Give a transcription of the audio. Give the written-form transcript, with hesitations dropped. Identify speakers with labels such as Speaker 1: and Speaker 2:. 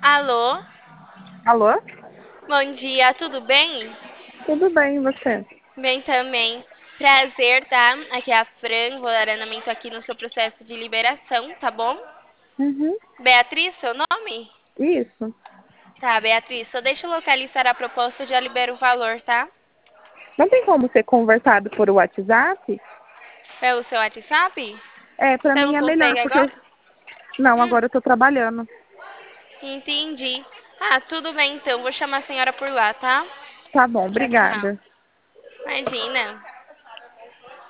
Speaker 1: Alô?
Speaker 2: Alô?
Speaker 1: Bom dia, tudo bem?
Speaker 2: Tudo bem, e você?
Speaker 1: Bem também. Prazer, tá? Aqui é a Fran, vou dar andamento aqui no seu processo de liberação, tá bom?
Speaker 2: Uhum.
Speaker 1: Beatriz, seu nome?
Speaker 2: Isso.
Speaker 1: Tá, Beatriz, só deixa eu localizar a proposta e já libero o valor, tá?
Speaker 2: Não tem como ser conversado por WhatsApp?
Speaker 1: Pelo seu WhatsApp?
Speaker 2: Pra
Speaker 1: Você
Speaker 2: mim
Speaker 1: não
Speaker 2: é melhor,
Speaker 1: consegue agora?
Speaker 2: porque... Não,
Speaker 1: Hum,
Speaker 2: agora eu tô trabalhando.
Speaker 1: entendi. Ah, tudo bem então, vou chamar a senhora por lá, tá?
Speaker 2: Tá bom,
Speaker 1: Tchau, tchau.
Speaker 2: obrigada.
Speaker 1: Imagina.